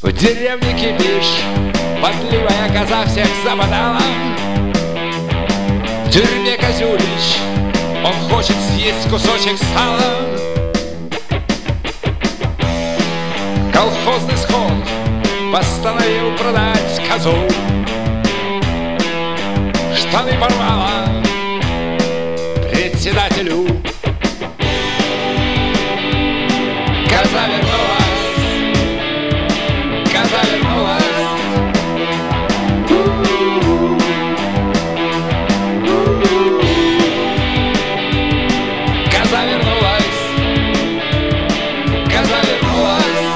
В деревне кипиш, подливая коза всех забодала. В тюрьме Козюлич, он хочет съесть кусочек сала. Колхозный сход постановил продать козу. Штаны порвала председателю. Коза вернулась, коза вернулась. Коза вернулась, коза вернулась.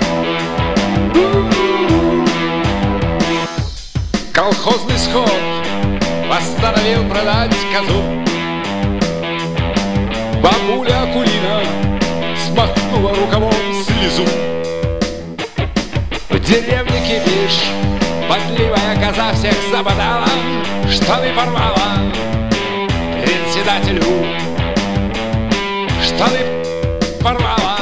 Колхозный сход постановил продать козу. Бабуля Акулина смахнула рукавом слезу. В деревне кипиш, подливая коза всех забодала. Штаны порвала председателю. Штаны порвала